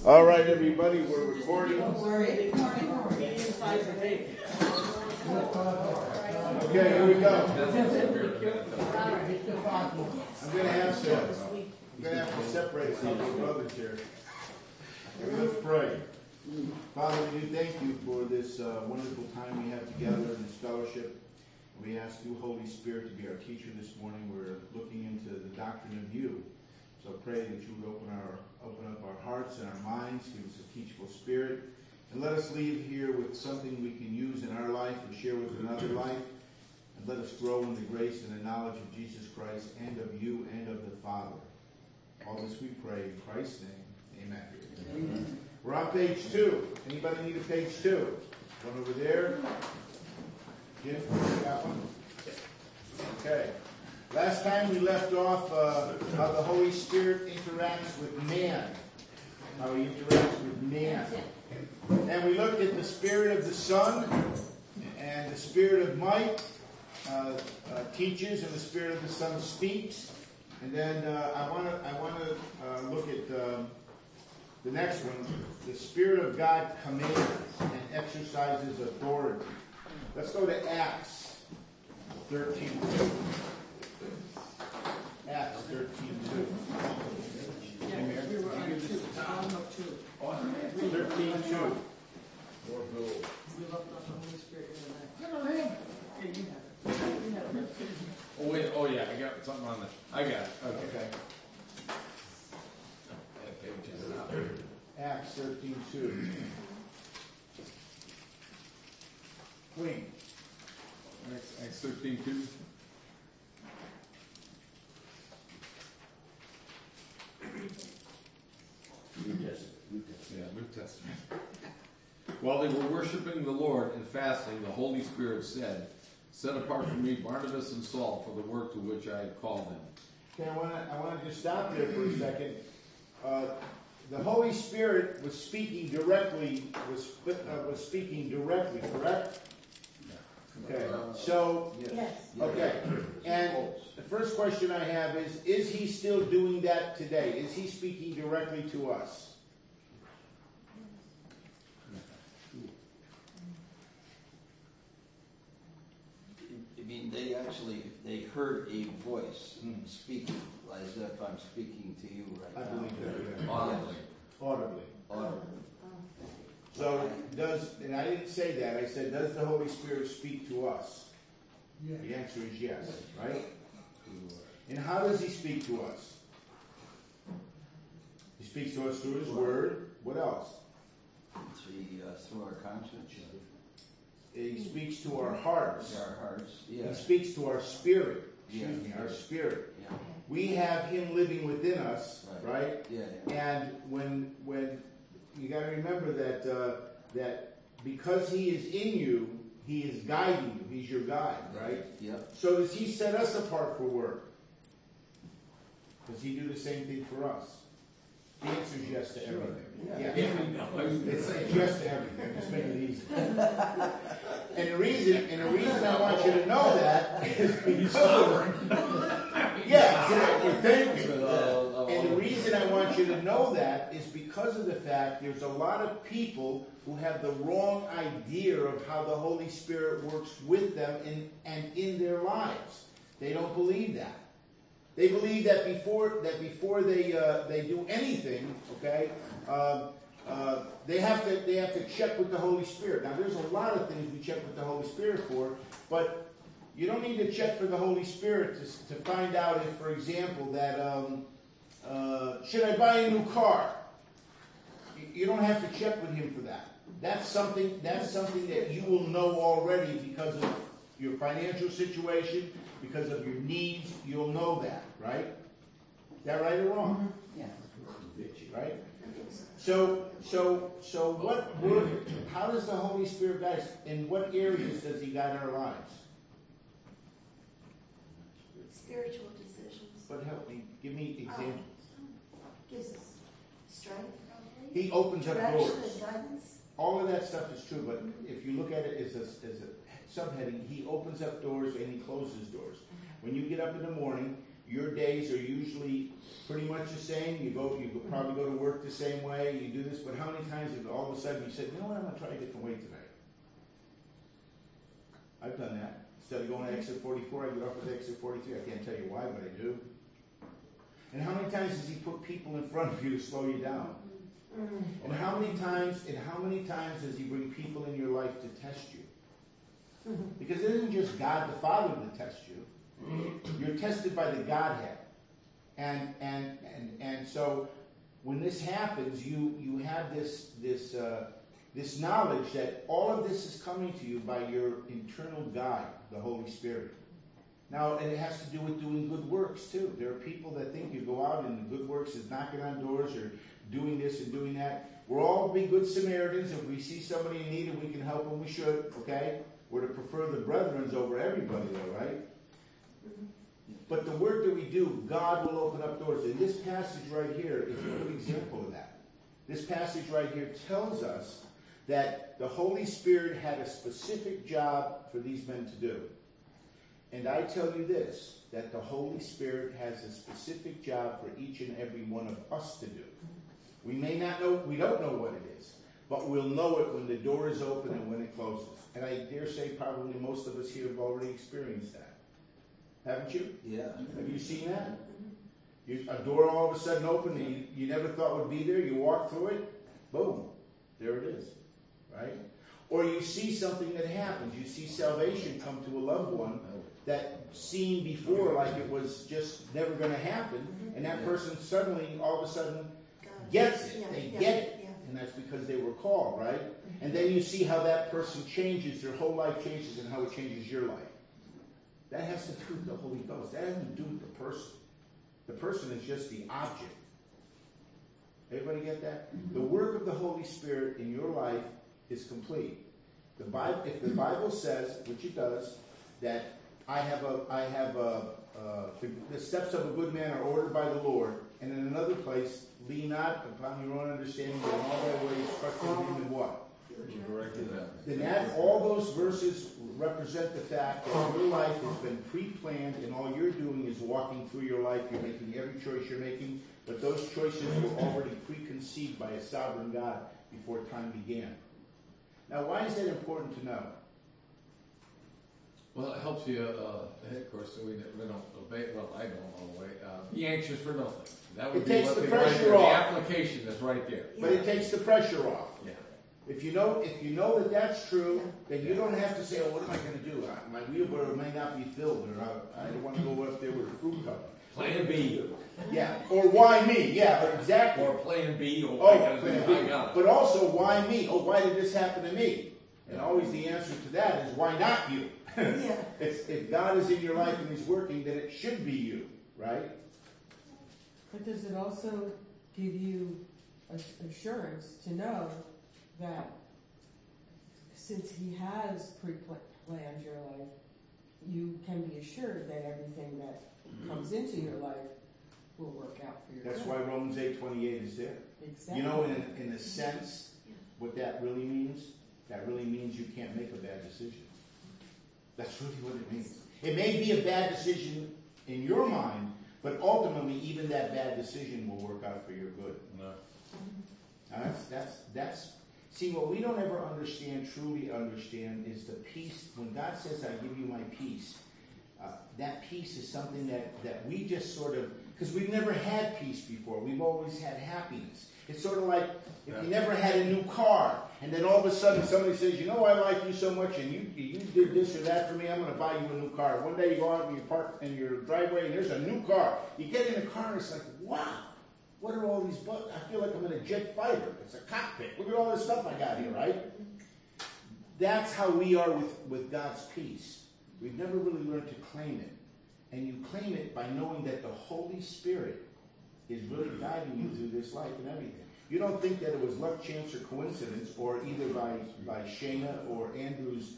All right, everybody, we're recording. Okay, here we go. I'm going to have to separate some of the brothers here. Let's pray. Father, we do thank you for this wonderful time we have together in this fellowship. We ask you, Holy Spirit, to be our teacher this morning. We're looking into the doctrine of you. So pray that you would open up our hearts and our minds, give us a teachable spirit, and let us leave here with something we can use in our life and share with another life, and let us grow in the grace and the knowledge of Jesus Christ and of you and of the Father. All this we pray in Christ's name. Amen. Amen. We're on page 2. Anybody need a page 2? One over there. Jim, got one? Okay. Last time we left off how the Holy Spirit interacts with man. How he interacts with man. And we looked at the Spirit of the Son and the Spirit of might teaches and the Spirit of the Son speaks. And then I want to look at the next one. The Spirit of God commands and exercises authority. Let's go to Acts 13:2. Acts 13:2. 13:2. Oh wait, oh yeah, I got something on that. I got it. Okay. Acts 13:2. Wait. Acts 13:2. New Testament. While they were worshiping the Lord and fasting, the Holy Spirit said, "Set apart for me Barnabas and Saul for the work to which I have called them." Okay, I want to just stop there for a second. The Holy Spirit was speaking directly. Was speaking directly, correct? Okay. So yes. Okay. And the first question I have is he still doing that today? Is he speaking directly to us? I mean, they heard a voice speaking, as if I'm speaking to you right now. I believe that. Yeah. Audibly. So and I didn't say that, I said, does the Holy Spirit speak to us? Yes. The answer is yes, right? And how does he speak to us? He speaks to us through his word. What else? Through our conscience. He speaks to our hearts. Our hearts, yeah. He speaks to our spirit. Yeah. Our spirit. Yeah. We have him living within us, right? Yeah. And when you got to remember that because he is in you, he is guiding you. He's your guide, right? Yep. So does he set us apart for work? Does he do the same thing for us? The answer is yes to everything. Yeah. It's yes to everything. Just make it easy. And the reason I want you to know that is because yeah, exactly. Thank you. And the reason I want you to know that is because of the fact there's a lot of people who have the wrong idea of how the Holy Spirit works with them and in their lives. They don't believe that. They believe that before they do anything, okay, they have to check with the Holy Spirit. Now, there's a lot of things we check with the Holy Spirit for, but you don't need to check for the Holy Spirit to find out if, for example, that should I buy a new car? You don't have to check with him for that. That's something that you will know already because of your financial situation, because of your needs. You'll know that, right? Is that right or wrong? Yeah. Right? So how does the Holy Spirit guide us? In what areas does he guide our lives? Spiritual decisions. But help me. Give me examples. Gives us strength. He opens up doors. Direction and guidance. All of that stuff is true, but if you look at it as a subheading, he opens up doors and he closes doors. When you get up in the morning, your days are usually pretty much the same. You could probably go to work the same way. You do this, but how many times have all of a sudden you said, you know what, I'm going to try a different way today? I've done that. Instead of going to exit 44, I get off at exit 43. I can't tell you why, but I do. And how many times does he put people in front of you to slow you down? And how many times does he bring people in your life to test you? Because it isn't just God the Father to test you. You're tested by the Godhead. And so when this happens, you have this knowledge that all of this is coming to you by your internal guide, the Holy Spirit. Now, and it has to do with doing good works too. There are people that think you go out and the good works is knocking on doors or doing this and doing that. We're all be good Samaritans. If we see somebody in need and we can help them, we should, okay? We're to prefer the brethren over everybody, though, right? But the work that we do, God will open up doors. And this passage right here is a good example of that. This passage right here tells us that the Holy Spirit had a specific job for these men to do. And I tell you this, that the Holy Spirit has a specific job for each and every one of us to do. We may not know, we don't know what it is, but we'll know it when the door is open and when it closes. And I dare say probably most of us here have already experienced that. Haven't you? Yeah. Have you seen that? A door all of a sudden opened and you never thought would be there. You walk through it, boom, there it is, right? Or you see something that happens. You see salvation come to a loved one that seemed before like it was just never going to happen, and that person suddenly, all of a sudden, gets it. They get it. And that's because they were called, right? And then you see how that person changes, their whole life changes, and how it changes your life. That has to do with the Holy Ghost. That has to do with the person. The person is just the object. Everybody get that? The work of the Holy Spirit in your life is complete. If the Bible says, which it does, that the steps of a good man are ordered by the Lord, and in another place, lean not upon your own understanding, but in all thy ways trust in him and what? Then all those verses represent the fact that your life has been pre-planned, and all you're doing is walking through your life. You're making every choice you're making, but those choices were already preconceived by a sovereign God before time began. Now, why is that important to know? Well, it helps you, of course, so we don't obey, well, I don't all the way, be anxious for nothing. That would It be takes what the they pressure write there. off. The application is right there. But it takes the pressure off. Yeah. If you know that that's true, then you don't have to say, oh, what am I going to do? My wheelbarrow may not be filled, or I don't want to go up there with a fruit cup. Plan B. Yeah, or why me? Yeah, exactly. Or plan B, or Oh, plan B. I got it. But also, why me? Oh, why did this happen to me? And always the answer to that is, why not you? Yeah. If God is in your life and He's working, then it should be you, right? But does it also give you assurance to know that since He has pre-planned your life, you can be assured that everything that comes into your life will work out for your That's good? why Romans 8:28 is there. Exactly. You know, in a sense, what that really means? That really means you can't make a bad decision. That's really what it means. It may be a bad decision in your mind, but ultimately, even that bad decision will work out for your good. No. That's see, what we don't ever truly understand, is the peace. When God says, I give you my peace, that peace is something that we just sort of, because we've never had peace before. We've always had happiness. It's sort of like if you never had a new car, and then all of a sudden somebody says, you know, I like you so much, and you did this or that for me, I'm going to buy you a new car. One day you go out and you park in your driveway, and there's a new car. You get in the car, and it's like, wow, what are all these buttons? I feel like I'm in a jet fighter. It's a cockpit. Look at all this stuff I got here, right? That's how we are with God's peace. We've never really learned to claim it. And you claim it by knowing that the Holy Spirit is really guiding you through this life and everything. You don't think that it was luck, chance, or coincidence, or either by Shayna or Andrew's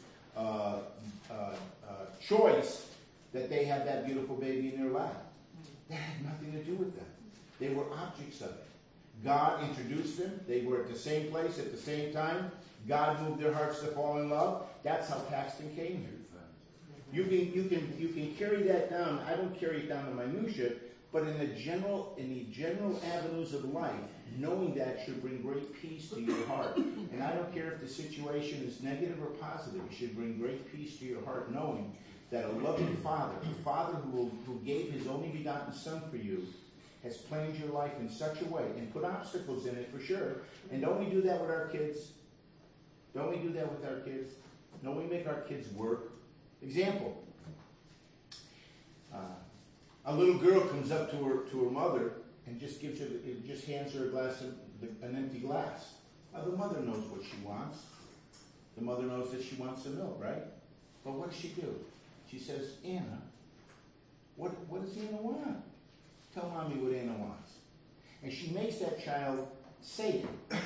choice that they had that beautiful baby in their lap. That had nothing to do with them. They were objects of it. God introduced them. They were at the same place at the same time. God moved their hearts to fall in love. That's how Paxton came here. You can carry that down. I don't carry it down to minutia, but in the general avenues of life, knowing that should bring great peace to your heart. And I don't care if the situation is negative or positive. It should bring great peace to your heart, knowing that a loving Father, a Father who gave His only begotten Son for you, has planned your life in such a way and put obstacles in it for sure. And don't we do that with our kids? Don't we do that with our kids? Don't we make our kids work? Example. A little girl comes up to her mother and just hands her an empty glass. Now the mother knows what she wants. The mother knows that she wants some milk, right? But what does she do? She says, Anna, what does Anna want? Tell mommy what Anna wants. And she makes that child say it.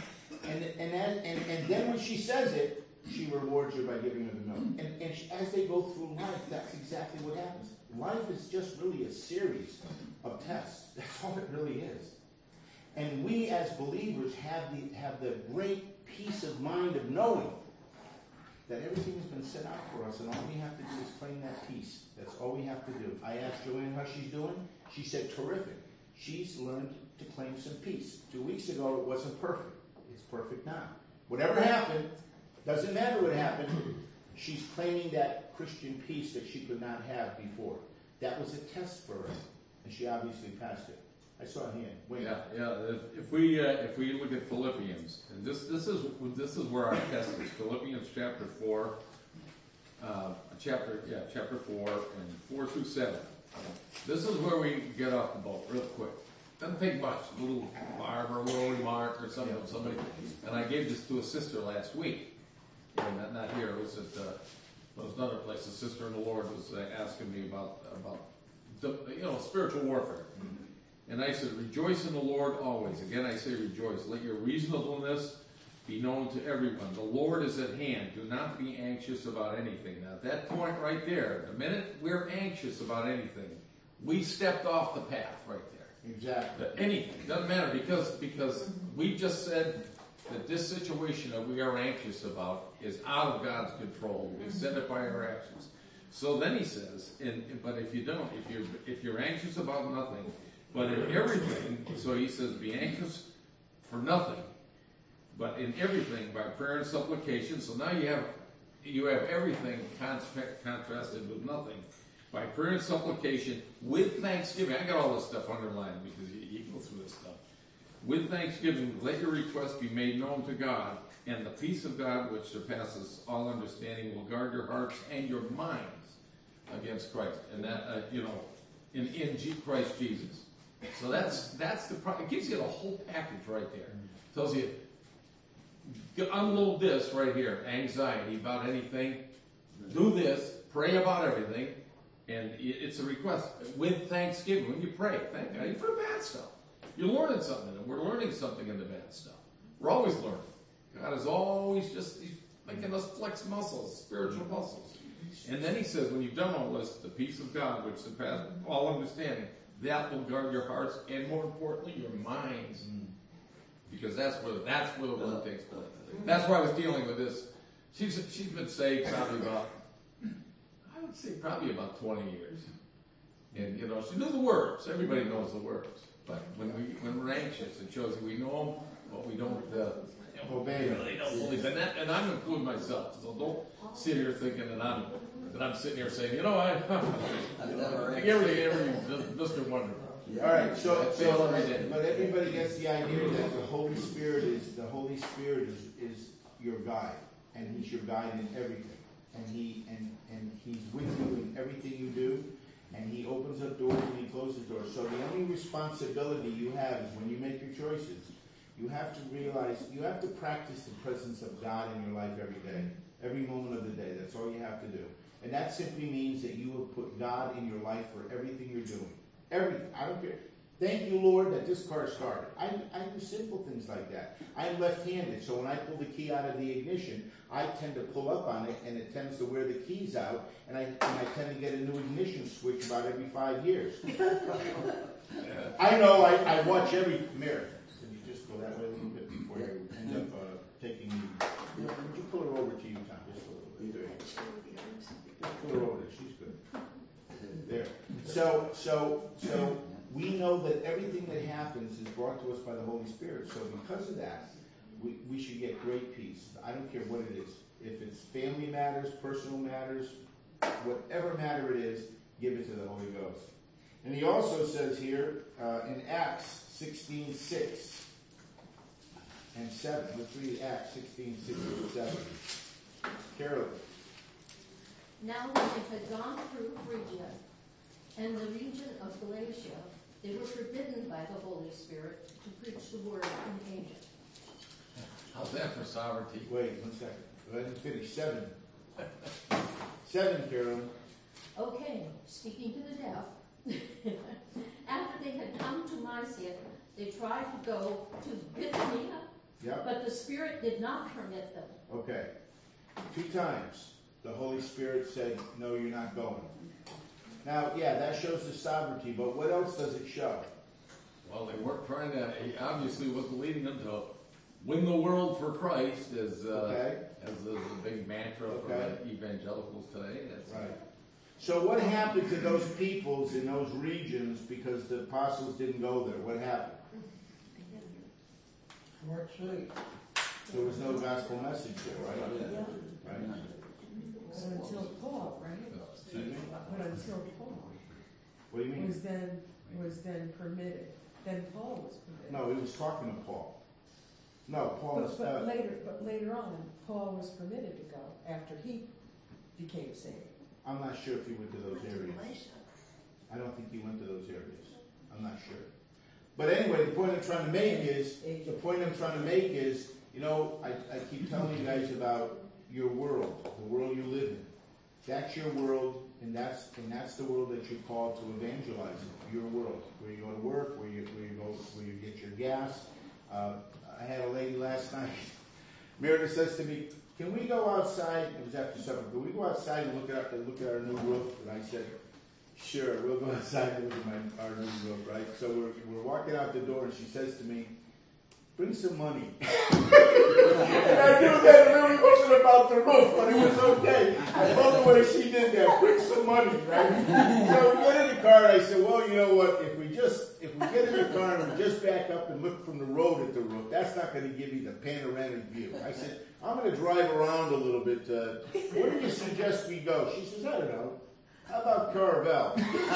And then when she says it, she rewards her by giving her the milk. And as they go through life, that's exactly what happens. Life is just really a series of tests. That's all it really is. And we as believers have the great peace of mind of knowing that everything has been set out for us, and all we have to do is claim that peace. That's all we have to do. I asked Joanne how she's doing. She said, terrific. She's learned to claim some peace. 2 weeks ago, it wasn't perfect. It's perfect now. Whatever happened, doesn't matter what happened, she's claiming that Christian peace that she could not have before. That was a test for her, and she obviously passed it. I saw a hand. Wait. Yeah. If we look at Philippians, and this is where our test is. Philippians chapter 4, chapter 4, and 4 through 7. This is where we get off the boat real quick. Doesn't take much. A little barb or a little remark or something of somebody. And I gave this to a sister last week. And not here. It was another place. A sister in the Lord was asking me about spiritual warfare. And I said, rejoice in the Lord always. Again, I say rejoice. Let your reasonableness be known to everyone. The Lord is at hand. Do not be anxious about anything. Now, at that point right there, the minute we're anxious about anything, we stepped off the path right there. Exactly. Anything. Doesn't matter because we just said that this situation that we are anxious about is out of God's control. We've said it by our actions. So then he says, but if you don't, if you're anxious about nothing, but in everything, so he says, be anxious for nothing, but in everything by prayer and supplication. So now you have everything contrasted with nothing. By prayer and supplication, with thanksgiving. I got all this stuff underlined because you go through this stuff. With thanksgiving, let your requests be made known to God, and the peace of God, which surpasses all understanding, will guard your hearts and your minds against Christ. And that, in Christ Jesus. So that's the problem. It gives you the whole package right there. It tells you, unload this right here, anxiety about anything. Do this, pray about everything, and it's a request. With thanksgiving, when you pray, thank God for the bad stuff. You're learning something, and we're learning something in the bad stuff. We're always learning. God is always He's making us flex muscles, spiritual muscles. And then he says, when you've done all this, the peace of God, which surpasses all understanding, that will guard your hearts and, more importantly, your minds, because that's where the work takes place. That's why I was dealing with this. She's been saved probably about 20 years, and she knew the words. Everybody knows the words, but when we're anxious, it shows that we know them, but we don't obey them. And I'm including myself, so don't sit here thinking that I'm sitting here saying, I think everything Mr. Wonderful. All right, but everybody gets the idea that the Holy Spirit is your guide, and He's your guide in everything, and He's with you in everything you do, and He opens up doors and He closes doors. So the only responsibility you have is when you make your choices, you have to realize, you have to practice the presence of God in your life every day, every moment of the day. That's all you have to do. And that simply means that you will put God in your life for everything you're doing. Everything. I don't care. Thank you, Lord, that this car started. I do simple things like that. I'm left-handed, so when I pull the key out of the ignition, I tend to pull up on it, and it tends to wear the keys out, and I tend to get a new ignition switch about every 5 years. I know. I watch every mirror. Can you just go that way a little bit before you end up taking me? Would you pull her over to you, Tom? Just a little bit. There you go. Pull her over there. She's So we know that everything that happens is brought to us by the Holy Spirit. So because of that, we should get great peace. I don't care what it is. If it's family matters, personal matters, whatever matter it is, give it to the Holy Ghost. And he also says here in Acts 16:6 and 7. Let's read Acts 16:6 and 7. Carolyn. Now when they had gone through Phrygia and the region of Galatia, they were forbidden by the Holy Spirit to preach the word in Asia. How's that for sovereignty? Wait 1 second. Let me finish. 7. 7, Carolyn. Okay, speaking to the deaf, after they had come to Mysia, they tried to go to Bithynia, Yep. but the Spirit did not permit them. Okay. 2 times the Holy Spirit said, no, you're not going. Now, yeah, that shows the sovereignty, but what else does it show? Well, they weren't trying to, he obviously wasn't leading them to win the world for Christ as Okay. as the big mantra for Okay. evangelicals today. That's Right. So what happened to those peoples in those regions because the apostles didn't go there? What happened? There was no gospel message there, right? Right? So until Paul, right? Excuse me? But until Paul What do you mean? was then permitted. Then Paul was permitted. No, he was talking to Paul. No, Paul was... But later on, Paul was permitted to go after he became saved. I'm not sure if he went to those areas. Galatia. I don't think he went to those areas. I'm not sure. But anyway, the point I'm trying to make is, you know, I keep telling you guys about your world, the world you live in. That's your world, and that's the world that you're called to evangelize in. Your world, where you go to work, where you get your gas. I had a lady last night. Meredith says to me, "Can we go outside?" It was after supper. Can we go outside and look at our new roof? And I said, "Sure, we'll go outside and look at our new roof." Right? So we're walking out the door, and she says to me, "Bring some money." And I knew that it really wasn't about the roof, but it was okay. I love the way she did that. Bring some money, right? So we get in the car, and I said, "Well, you know what? If we get in the car and we just back up and look from the road at the roof, that's not going to give you the panoramic view." I said, "I'm going to drive around a little bit. Where do you suggest we go?" She says, "I don't know. How about Carvel?"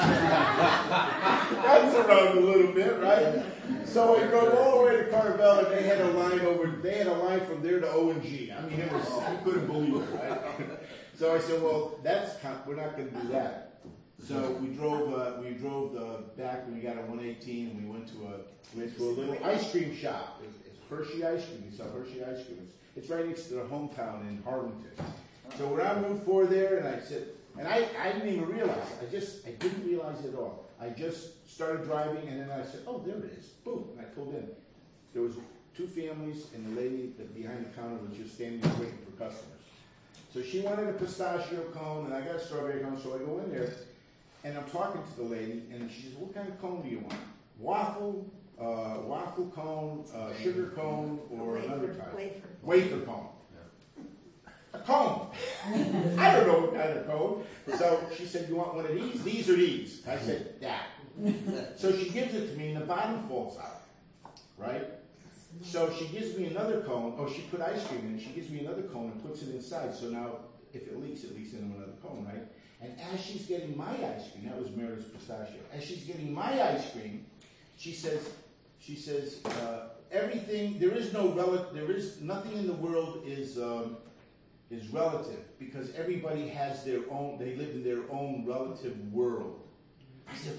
That's around a little bit, right? So I drove all the way to Carvel, and they had a line from there to O&G. I mean, you couldn't believe it, right? So I said, "Well, we're not going to do that." So we drove back, and we got a 118, and we went to a little ice cream shop. It's Hershey Ice Cream. You sell Hershey Ice Cream. It's right next to their hometown in Harlington. So we're on Route 4 there, and I said, and I didn't even realize it. I didn't realize it at all. I just started driving, and then I said, "Oh, there it is." Boom, and I pulled in. There was 2 families, and the lady behind the counter was just standing there waiting for customers. So she wanted a pistachio cone, and I got a strawberry cone, so I go in there, and I'm talking to the lady, and she says, "What kind of cone do you want? Waffle cone, sugar cone, or another type?" Wafer cone. A cone. I don't know what kind of cone. So she said, "You want one of these? These or these?" I said, "That." So she gives it to me, and the bottom falls out. Right? So she gives me another cone. Oh, she put ice cream in it. She gives me another cone and puts it inside. So now, if it leaks into another cone, right? And as she's getting my ice cream, that was Meredith's pistachio. As she's getting my ice cream, she says, everything. There is nothing in the world is relative, because everybody has their own. They live in their own relative world. I said,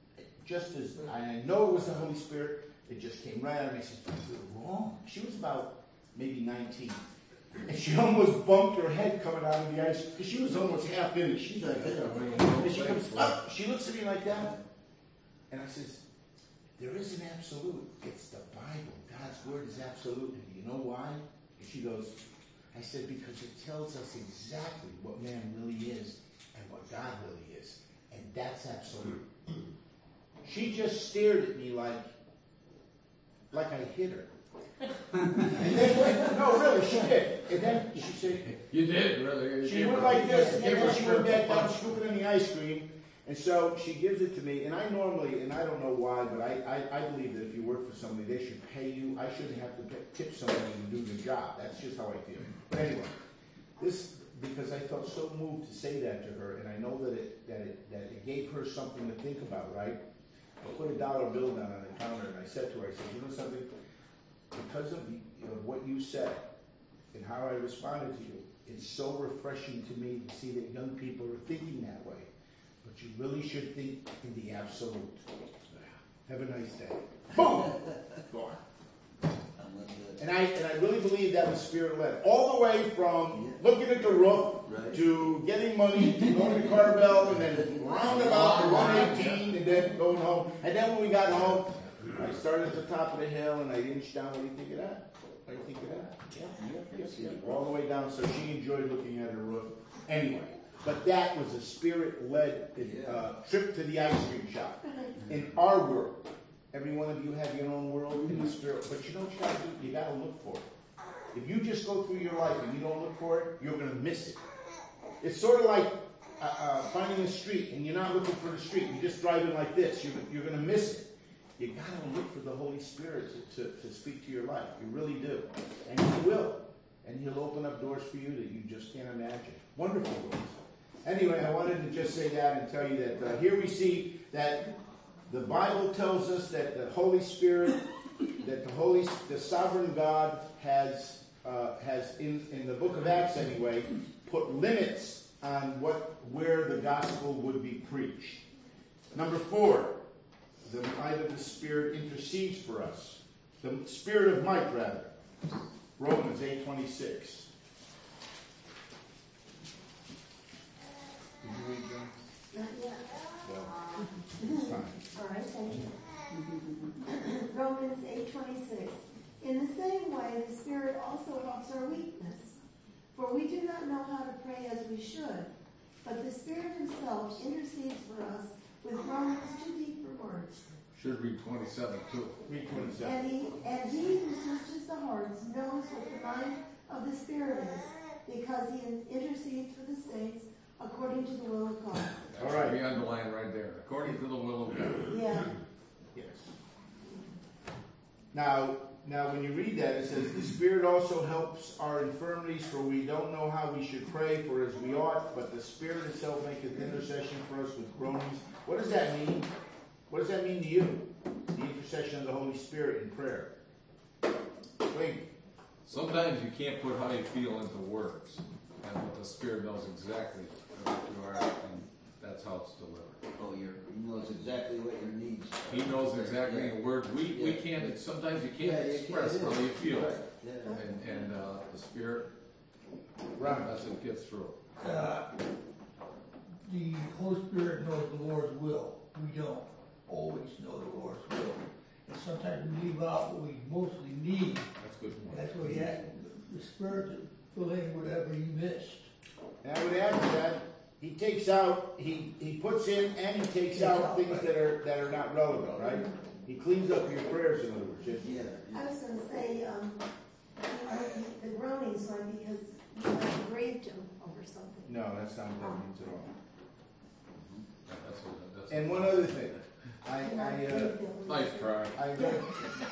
I know it was the Holy Spirit. It just came right out of me. I said, "You're wrong." She was about maybe 19. And she almost bumped her head coming out of the ice, because she was almost half in it. She's like, and she comes up, she looks at me like that. And I says, "There is an absolute. It's the Bible. God's word is absolute. And you know why?" And she goes, I said, "Because it tells us exactly what man really is and what God really is. And that's absolute." She just stared at me like I hit her. And then, no, really, she did. And then she said, You did, really. she went like this, and then she went back down, scooping in the ice cream. And so she gives it to me, and I normally, and I don't know why, but I believe that if you work for somebody, they should pay you. I shouldn't have to tip somebody to do their job. That's just how I feel. But anyway, because I felt so moved to say that to her, and I know that it gave her something to think about, right? I put a dollar bill down on the counter, and I said to her, I said, you know something? Because of what you said and how I responded to you, it's so refreshing to me to see that young people are thinking that way. But you really should think in the absolute. Have a nice day. Boom! Gone. And I really believe that was spirit-led. All the way from looking at the roof to getting money to going to Carvel and then roundabout to 118 and then going home. And then when we got home, I started at the top of the hill and I inched down. What do you think of that? What do you think of that? Yeah. All the way down. So she enjoyed looking at her roof. Anyway, but that was a spirit-led trip to the ice cream shop. In our world, every one of you have your own world in the spirit, but you know what you got to do? You got to look for it. If you just go through your life and you don't look for it, you're going to miss it. It's sort of like finding a street and you're not looking for the street. You're just driving like this. You're going to miss it. You got to look for the Holy Spirit to speak to your life. You really do. And He will. And He'll open up doors for you that you just can't imagine. Wonderful doors. Anyway, I wanted to just say that and tell you that here we see that the Bible tells us that the Holy Spirit, that the sovereign God has in the book of Acts anyway, put limits on where the gospel would be preached. Number 4, the might of the Spirit intercedes for us. The Spirit of might, rather. Romans 8:26. Did you read that? Not yet. Well, it's fine. All right, thank you. Romans 8:26. In the same way, the Spirit also helps our weakness. For we do not know how to pray as we should, but the Spirit Himself intercedes for us with groanings too deep for words. Should read 27 too. Read 27. And he who searches the hearts knows what the mind of the Spirit is, because He intercedes for the saints according to the will of God. All right. We underline right there. According to the will of God. Yeah. Yes. Now, when you read that, it says, the Spirit also helps our infirmities, for we don't know how we should pray for as we ought, but the Spirit itself maketh intercession for us with groanings. What does that mean? What does that mean to you? The intercession of the Holy Spirit in prayer. Wait. Sometimes you can't put how you feel into words, and what the Spirit knows exactly what you are, and that's how it's delivered. Oh, He knows exactly what your needs are. He knows exactly in words. We can't. Sometimes you can't express how you feel, Right. Yeah. and the Spirit, Right. that's what gets through. The Holy Spirit knows the Lord's will. We don't always know the Lord's will. And sometimes we leave out what we mostly need. That's good. That's why you have the Spirit to fill in whatever you missed. And I would add to that, He takes out, he puts in and He takes out things that are not relevant, right? He cleans up your prayers, in other words. Yeah. I was going to say, the groanings were because you had grieved Him over something. No, that's not what that means at all. That's And one other thing. nice try. I read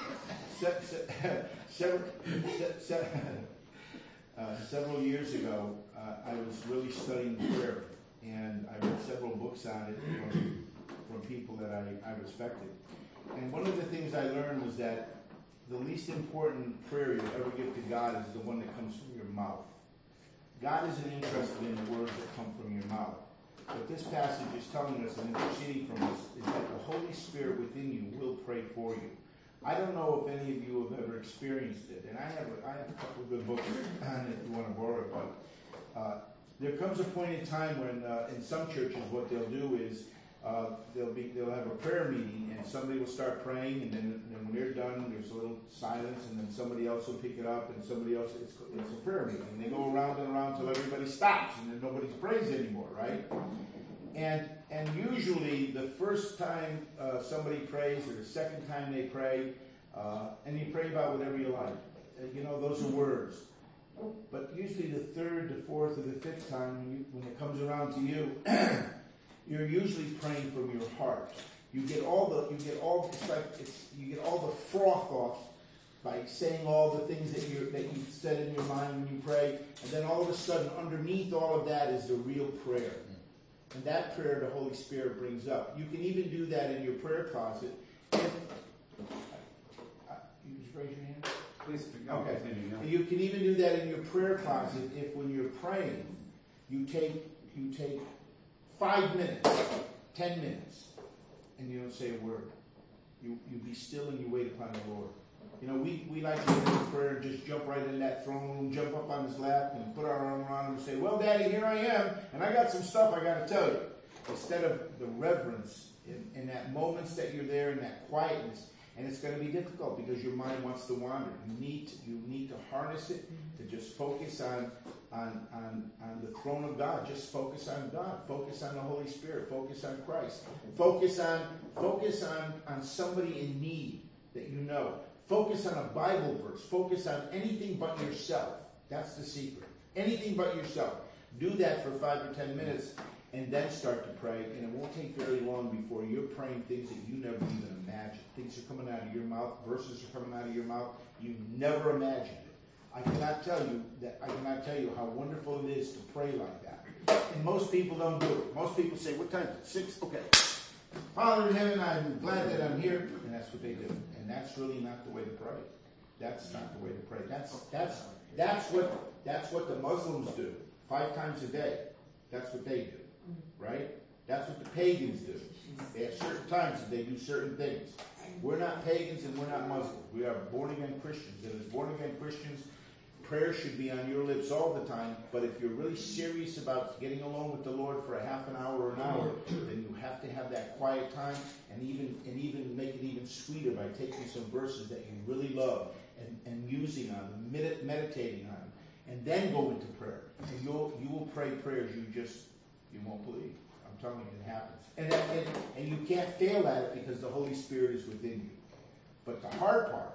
several years ago, I was really studying prayer, and I read several books on it from people that I respected. And one of the things I learned was that the least important prayer you ever give to God is the one that comes from your mouth. God isn't interested in the words that come from your mouth. What this passage is telling us and interceding from us is that the Holy Spirit within you will pray for you. I don't know if any of you have ever experienced it, and I have a couple of good books on it if you want to borrow it, but there comes a point in time when in some churches what they'll do is they'll have a prayer meeting and somebody will start praying, and then when they're done there's a little silence, and then somebody else will pick it up, and somebody else, it's a prayer meeting, and they go around and around until everybody stops and then nobody prays anymore, right? And usually the first time somebody prays or the second time they pray, and you pray about whatever you like, those are words. But usually the third, the fourth, or the fifth time when it comes around to you, you're usually praying from your heart. You get all the froth off by saying all the things that you said in your mind when you pray, and then all of a sudden, underneath all of that is the real prayer. And that prayer the Holy Spirit brings up. You can even do that in your prayer closet. You just raise your hand? Please Okay. continue. Yeah. You can even do that in your prayer closet if when you're praying, you take 5 minutes, 10 minutes, and you don't say a word. You be still and you wait upon the Lord. You know, we like to get into prayer and just jump right in that throne room, jump up on his lap, and put our arm around him and say, well, Daddy, here I am, and I got some stuff I got to tell you. Instead of the reverence in that moments that you're there, in that quietness, and it's going to be difficult because your mind wants to wander. You need to harness it to just focus on the throne of God. Just focus on God. Focus on the Holy Spirit. Focus on Christ. Focus on somebody in need that you know. Focus on a Bible verse. Focus on anything but yourself. That's the secret. Anything but yourself. Do that for 5 or 10 minutes and then start to pray. And it won't take very long before you're praying things that you never even imagined. Things are coming out of your mouth. Verses are coming out of your mouth. You never imagined it. I cannot tell you how wonderful it is to pray like that. And most people don't do it. Most people say, what time is it? 6? Okay. Father in heaven, I'm glad that I'm here. And that's what they do. And that's really not the way to pray. That's not the way to pray. That's what the Muslims do 5 times a day. That's what they do. Right? That's what the pagans do. They have certain times that they do certain things. We're not pagans and we're not Muslims. We are born-again Christians. And as born-again Christians, prayer should be on your lips all the time. But if you're really serious about getting alone with the Lord for a half an hour or an hour, then you have to have that quiet time and even make it even sweeter by taking some verses that you really love and musing on them, meditating on them, and then go into prayer. And you will pray prayers you won't believe. I'm telling you, it happens. And you can't fail at it because the Holy Spirit is within you. But the hard part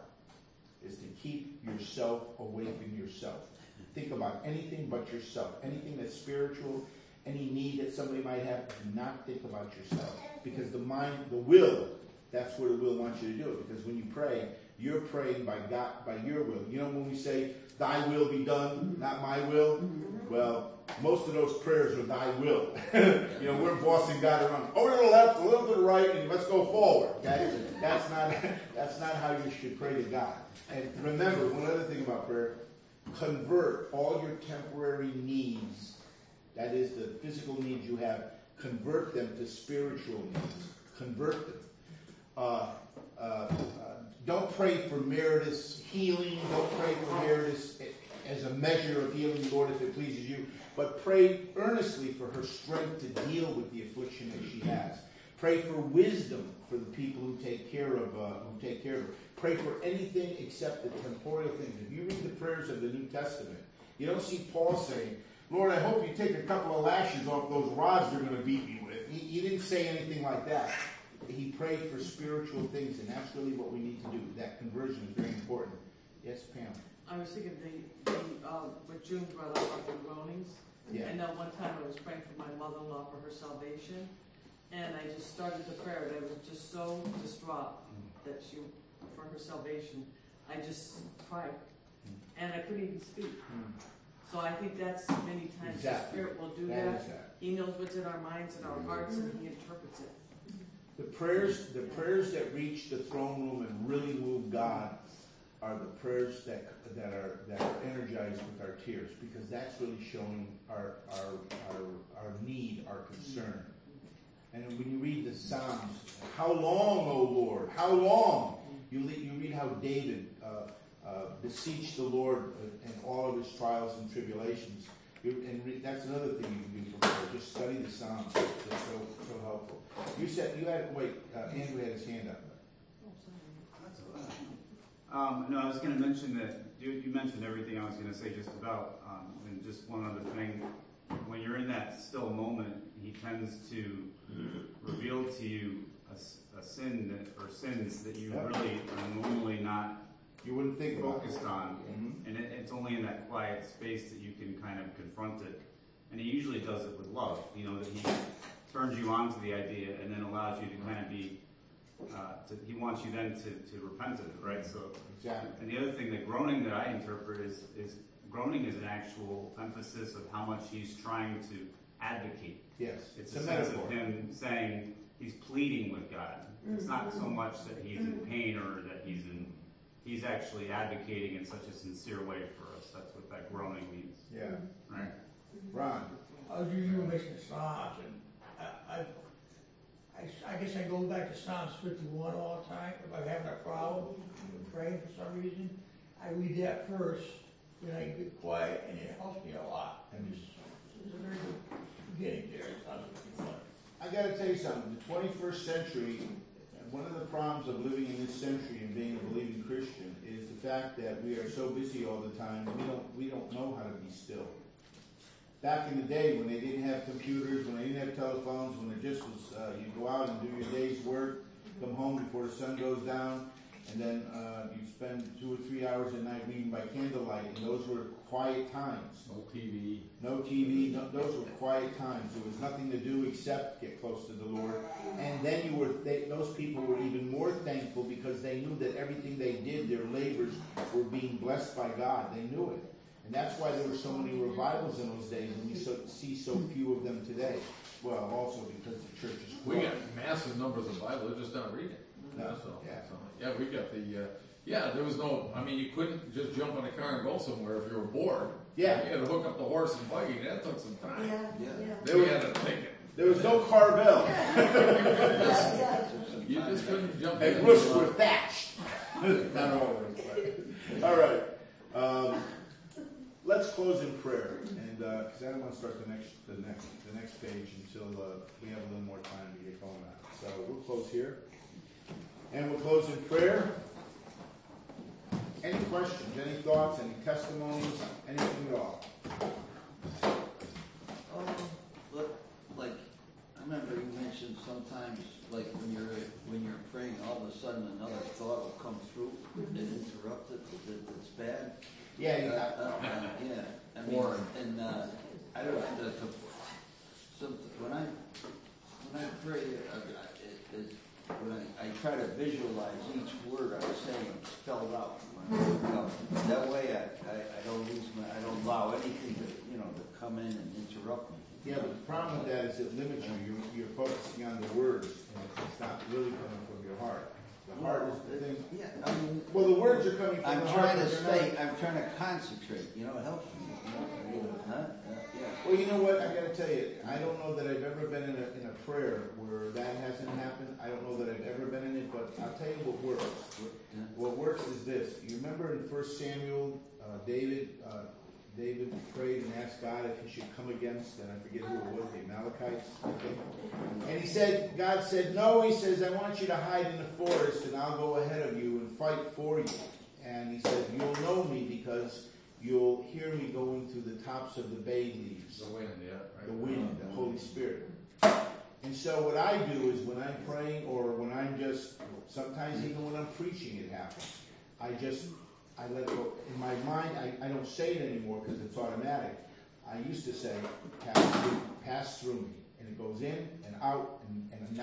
is to keep yourself away from yourself. Think about anything but yourself. Anything that's spiritual, any need that somebody might have, do not think about yourself. Because the will, that's where the will wants you to do it. Because when you pray, you're praying by God, by your will. You know when we say, thy will be done, not my will? Well, most of those prayers are thy will. We're bossing God around. Over to the left, a little to the right, and let's go forward. That's not how you should pray to God. And remember, one other thing about prayer, convert all your temporary needs, that is the physical needs you have, convert them to spiritual needs. Convert them. Don't pray for Meredith's healing. Don't pray for Meredith's as a measure of healing, Lord, if it pleases you. But pray earnestly for her strength to deal with the affliction that she has. Pray for wisdom for the people who take care of her. Pray for anything except the temporal things. If you read the prayers of the New Testament, you don't see Paul saying, Lord, I hope you take a couple of lashes off those rods they're going to beat me with. He didn't say anything like that. He prayed for spiritual things, and that's really what we need to do. That conversion is very important. Yes, Pam? I was thinking what June brought up about the groanings. Yeah. I know one time I was praying for my mother-in-law for her salvation, and I just started the prayer, and I was just so distraught that for her salvation, I just cried, and I couldn't even speak. So I think that's many times Exactly. the Spirit will do that. He knows what's in our minds and our hearts, and He interprets it. The prayers that reach the throne room and really move God are the prayers that are energized with our tears, because that's really showing our need, our concern. And when you read the Psalms, how long, O Lord? How long? You read how David beseeched the Lord in all of his trials and tribulations. That's another thing you can do for prayer. Just study the Psalms. It's so helpful. You said you had Andrew had his hand up. No, I was going to mention that you mentioned everything I was going to say just about, and just one other thing. When you're in that still moment, He tends to reveal to you a sin or sins that you really are normally not You wouldn't think focused on, Mm-hmm. and it's only in that quiet space that you can kind of confront it. And He usually does it with love, that He turns you on to the idea and then allows you to kind of be, he wants you then to repent of it, right? So, Exactly. and the other thing, the groaning that I interpret is groaning is an actual emphasis of how much he's trying to advocate. Yes. It's a a sense metaphor. of him saying he's pleading with God. It's not so much that he's in pain or that he's actually advocating in such a sincere way for us. That's what that groaning means. Yeah. Right? Ron. You were mentioning Psalms, and I guess I go back to Psalms 51 all the time. If I'm having a problem praying for some reason, I read that first, then I get quiet, and it helps me a lot. And it's a very good beginning there. Psalms 51. I got to tell you something. The 21st century, one of the problems of living in this century and being a believing Christian is the fact that we are so busy all the time. We don't know how to be still. Back in the day, when they didn't have computers, when they didn't have telephones, when it just was you go out and do your day's work, come home before the sun goes down, and then you spend 2 or 3 hours a night reading by candlelight, and those were quiet times. No TV. No TV, those were quiet times. There was nothing to do except get close to the Lord. And then those people were even more thankful because they knew that everything they did, their labors, were being blessed by God. They knew it. And that's why there were so many revivals in those days, and we see so few of them today. Well, also because the church is We full. got massive numbers of Bible, they're just not reading. No, Yeah, we got there was no, you couldn't just jump in a car and go somewhere if you were bored. Yeah. You had to hook up the horse and buggy, that took some time. Yeah. Then we had to take it. There was no Carvel. You just couldn't jump And in. roofs were thatched. Not all of them, but- all right. Let's close in prayer, and because I don't want to start the next page until we have a little more time to get going on. So we'll close here, and we'll close in prayer. Any questions? Any thoughts? Any testimonies? Anything at all? Like, I remember you mentioned sometimes, like when you're praying, all of a sudden another thought will come through and interrupt it. It's bad. Yeah. Yeah. I mean, Foreign. and I don't when I pray, when I try to visualize each word I'm saying spelled out. That way I don't allow anything to come in and interrupt me. Yeah, but the problem with that is it limits you. You're focusing on the words, and it's not really coming from your heart. The heart is the thing. Yeah, I mean, Well, the words are coming from I'm the heart. trying to but they're not- I'm trying to concentrate. It helps me. Yeah. Well, you know what? I got to tell you, I don't know that I've ever been in a prayer where that hasn't happened. I don't know that I've ever been in it, but I'll tell you what works. What works is this. You remember in 1 Samuel, David prayed and asked God if he should come against, and I forget who it was, the Amalekites, I think. And God said, no, he says, I want you to hide in the forest, and I'll go ahead of you and fight for you. And he said, you'll know me because you'll hear me going through the tops of the bay leaves. The wind, yeah. Right. The wind, the Holy Spirit. And so what I do is when I'm praying or when I'm sometimes even when I'm preaching it happens. I let it go. In my mind, I don't say it anymore because it's automatic. I used to say, pass through me. And it goes in and out and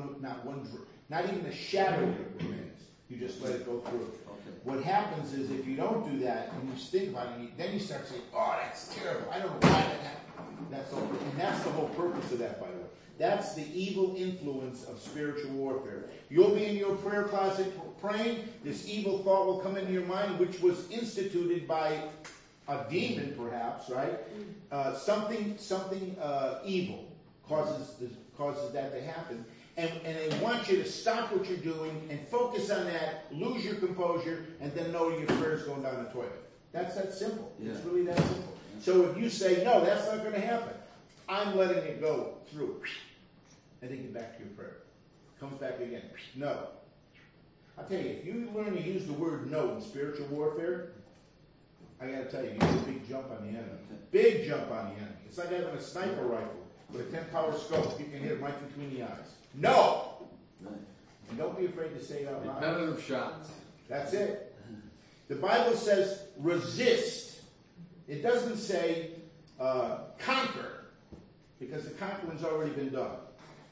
not even a shadow of it remains. You just let it go through. Okay. What happens is if you don't do that and you think about it, then you start saying, oh, that's terrible. I don't know why that happened. That's the whole purpose of that, by the way. That's the evil influence of spiritual warfare. You'll be in your prayer closet praying. This evil thought will come into your mind, which was instituted by a demon, perhaps, right? Something evil causes that to happen. And they want you to stop what you're doing and focus on that, lose your composure, and then know your prayer's going down the toilet. That's that simple. Yeah. It's really that simple. So if you say, no, that's not going to happen, I'm letting it go through. And then get back to your prayer. Comes back again. No. I'll tell you, if you learn to use the word no in spiritual warfare, I got to tell you, you get a big jump on the enemy. Big jump on the enemy. It's like having a sniper rifle with a 10-power scope. You can hit it right between the eyes. No! Right. And don't be afraid to say it out loud. Repetitive shots. That's it. The Bible says resist. It doesn't say conquer, because the conquering's already been done.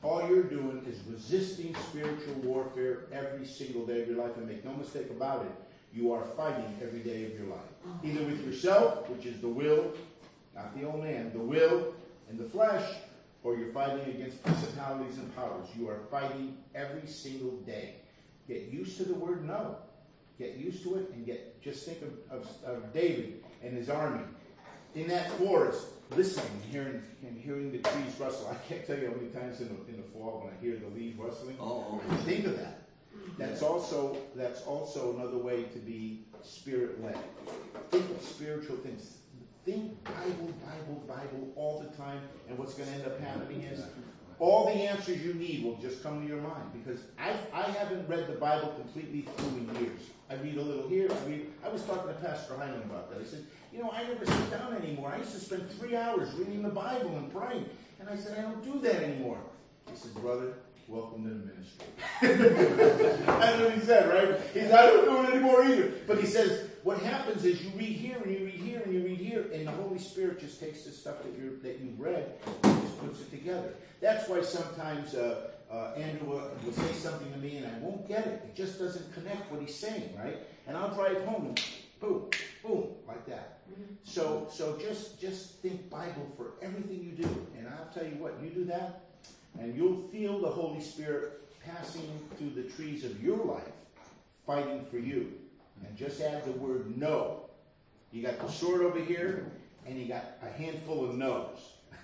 All you're doing is resisting spiritual warfare every single day of your life. And make no mistake about it, you are fighting every day of your life. Either with yourself, which is the will, not the old man, the will and the flesh, or you're fighting against principalities and powers. You are fighting every single day. Get used to the word no. Get used to it and just think of David and his army in that forest, listening and hearing the trees rustle. I can't tell you how many times in the fall when I hear the leaves rustling. Think of that. That's also another way to be spirit-led. Think of spiritual things. Think Bible all the time, and what's going to end up happening is all the answers you need will just come to your mind, because I haven't read the Bible completely through in years. I read a little here. I was talking to Pastor Hyman about that. I said, I never sit down anymore. I used to spend 3 hours reading the Bible and praying. And I said, I don't do that anymore. He said, brother, welcome to the ministry. That's what he said, right? He said, I don't do it anymore either. But he says, what happens is you read here and you read here and you read here, and the Holy Spirit just takes the stuff that you've read and just puts it together. That's why sometimes Andrew will say something to me and I won't get it. It just doesn't connect what he's saying, right? And I'll drive home and boom, boom, like that. So just think Bible for everything you do. And I'll tell you what, you do that, and you'll feel the Holy Spirit passing through the trees of your life, fighting for you. And just add the word no. You got the sword over here, and you got a handful of no's.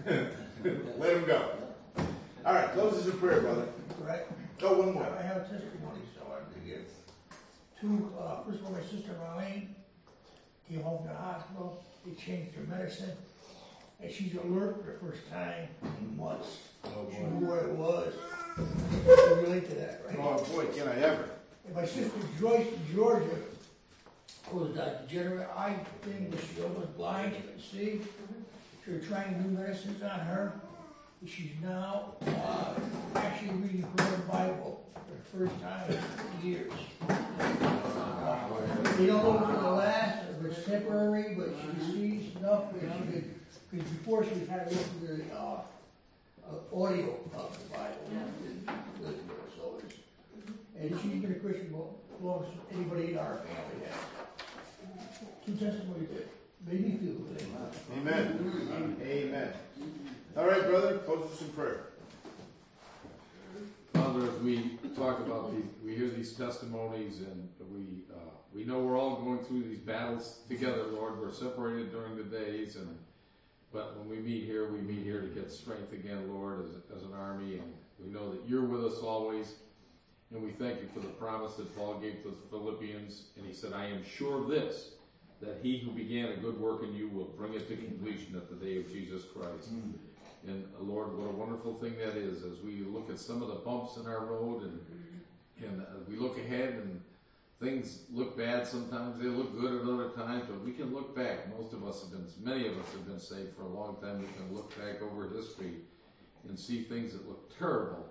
Let him go. All right, close us in prayer, brother. Right. Oh, one more. I have a testimony, so I wanted to give two. First of all, my sister Marlene came home from the hospital. They changed her medicine, and she's alert for the first time in months. She knew what it was. You can relate to that, right? Oh boy, can I ever? And my sister Joyce in Georgia was a degenerate eye thing, where she almost blind, she couldn't see. So we're trying new medicines on her. She's now actually reading her own Bible for the first time in years. We don't know if it'll last, if it's temporary, but she sees enough that she could, because before she had to listen to the audio of the Bible. And she's been a Christian as long as anybody in our family has. Two testimonies that made me feel good. Amen. Amen. All right, brother, close us in prayer. Father, as we talk about these, we hear these testimonies, and we know we're all going through these battles together, Lord. We're separated during the days, but when we meet here to get strength again, Lord, as an army, and we know that you're with us always. And we thank you for the promise that Paul gave to the Philippians, and he said, I am sure of this, that he who began a good work in you will bring it to completion at the day of Jesus Christ. And Lord, what a wonderful thing that is, as we look at some of the bumps in our road, and we look ahead, and things look bad sometimes, they look good at other times, but we can look back. Many of us have been saved for a long time. We can look back over history and see things that look terrible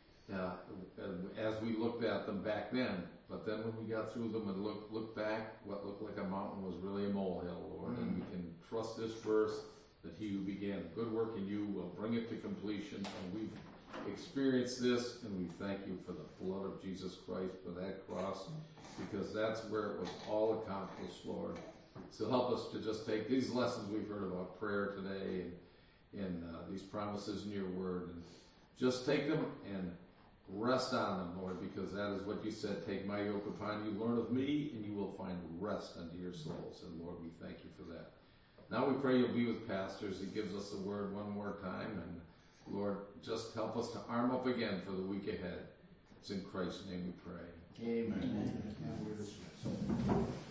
as we looked at them back then. But then when we got through them and looked back, what looked like a mountain was really a molehill, Lord. And we can trust this verse, that he who began a good work in you will bring it to completion. And we've experienced this, and we thank you for the blood of Jesus Christ, for that cross, because that's where it was all accomplished, Lord. So help us to just take these lessons we've heard about prayer today and these promises in your word, and just take them and rest on them, Lord, because that is what you said. Take my yoke upon you, learn of me, and you will find rest unto your souls. And Lord, we thank you for that. Now we pray you'll be with pastors. He gives us the word one more time. And Lord, just help us to arm up again for the week ahead. It's in Christ's name we pray. Amen. And we're dismissed.